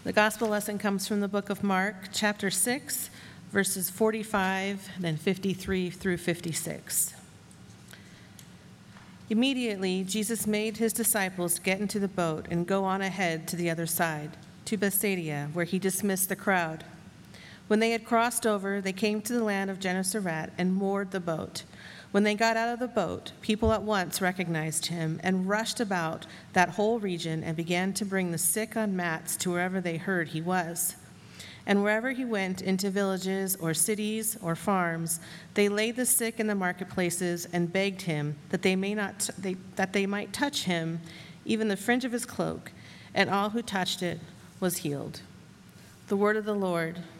The gospel lesson comes from the book of Mark, chapter 6, verses 45, then 53 through 56. Immediately, Jesus made his disciples get into the boat and go on ahead to the other side, to Bethsaida, where he dismissed the crowd. When they had crossed over, they came to the land of Gennesaret and moored the boat. When they got out of the boat, people at once recognized him and rushed about that whole region and began to bring the sick on mats to wherever they heard he was. And wherever he went, into villages or cities or farms, they laid the sick in the marketplaces and begged him that they might touch him, even the fringe of his cloak, and all who touched it was healed. The word of the Lord.